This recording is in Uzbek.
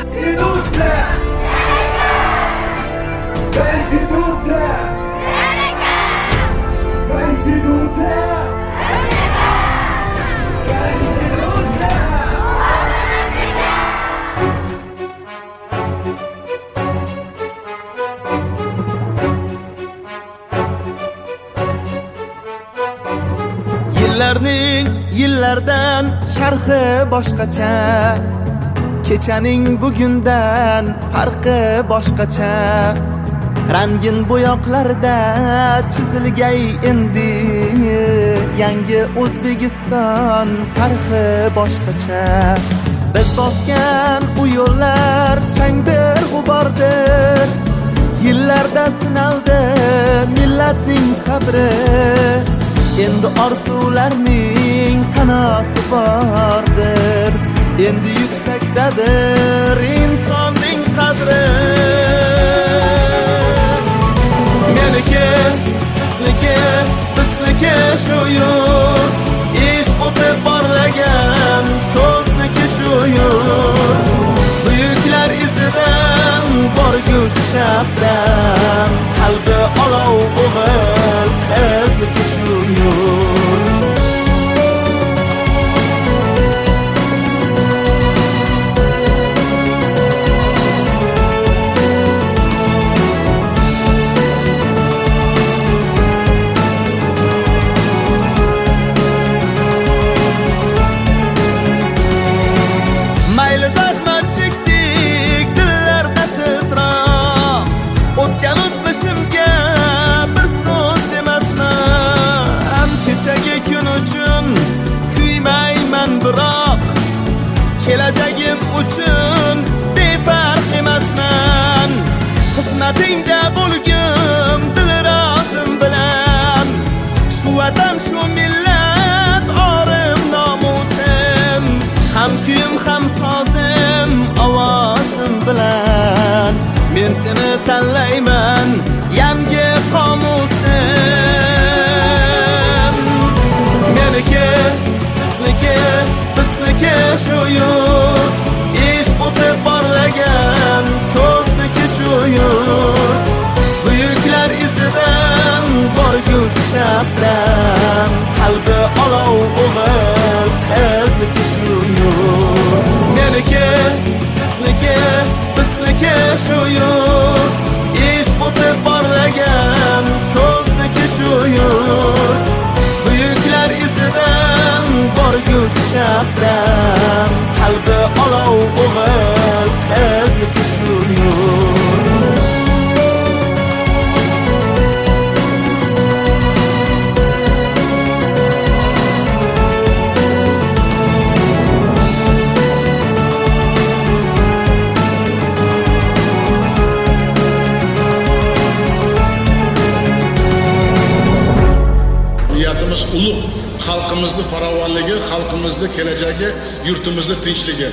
Yillardan sharhi boshqacha, kechaning bugundan farqi boshqacha. Rangin bo'yoqlarda chizilgay endi yangi O'zbekiston tarixi boshqacha. Biz bosgan u yo'llar changdir, g'ubordir. Yillarda sinaldi millatning sabri. Endi orzularning qanoti bordir. Endi yuksakdadir insonning qadri. Meniki, sizniki, bizniki shu yurt. Ish o'tib borlagan ko'zniki shu yurt. Buyuklar izidan borguchi shaxtdan qalbi olov o'g'il qizniki shu yurt. Mayli zahmat chekdik, dillarda titroq. O'tgan o'tmishimga bir so'z demasman. Kechagi kun uchun kuymayman biroq, kelajagim uchun befarq emasman. Xizmatingda bo'lgim dilrozim bilan. Shu vatan, shu millat orim nomusim. Ham kuyim, ham sozim, ovozim bilan. Men seni tanlayman, yangi qomusim. Meniki, sizniki, bizniki shu yurt. Ish o'tib borlagan ko'zniki shu yurt. Buyuklar izidan borguchi shaxtdan qalbi olov o'g'il qizniki shu yurt. Meniki, sizniki, bizniki shu yurt. Ish o'tib borlagan ko'zniki shu yurt. Buyuklar izidan borguchi shaxtdan qalbi olov o'g'il qizniki shu yurt. Niyatimiz ulug', xalqimizning farovonligi, xalqimizning kelajagi, yurtimizning tinchligi.